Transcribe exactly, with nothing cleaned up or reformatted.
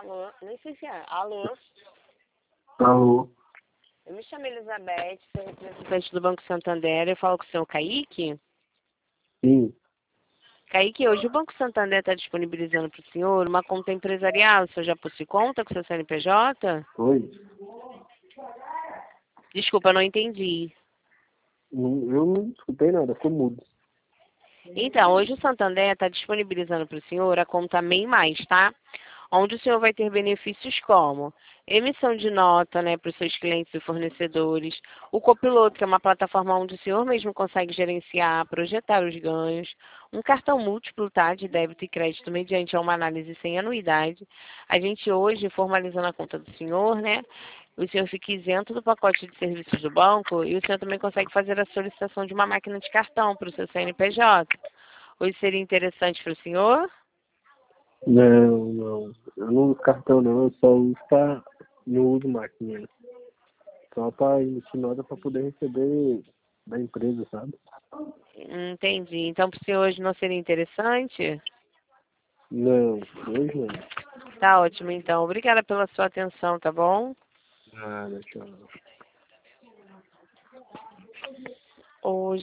Alô? Nem sei se é. Alô? Alô? Eu me chamo Elizabeth, sou representante do Banco Santander. Eu falo com o senhor Kaique? Sim. Kaique, hoje o Banco Santander está disponibilizando para o senhor uma conta empresarial. O senhor já possui conta com o seu C N P J? Oi? Desculpa, eu não entendi. Não- Eu não escutei nada, ficou mudo. Então, hoje o Santander está disponibilizando para o senhor a conta MEI Mais, tá? Onde o senhor vai ter benefícios como emissão de nota, né, para os seus clientes e fornecedores, o Copiloto, que é uma plataforma onde o senhor mesmo consegue gerenciar, projetar os ganhos, um cartão múltiplo, tá, de débito e crédito mediante uma análise sem anuidade. A gente hoje, formalizando a conta do senhor, né, o senhor fica isento do pacote de serviços do banco e o senhor também consegue fazer a solicitação de uma máquina de cartão para o seu C N P J. Hoje seria interessante para o senhor? Não, não. Eu não uso cartão não, eu só uso pra... Não uso máquina. Só pra emitir nota pra poder receber da empresa, sabe? Entendi. Então, para o senhor hoje não seria interessante? Não, hoje não. Tá ótimo, então. Obrigada pela sua atenção, tá bom? Nada, tchau. Hoje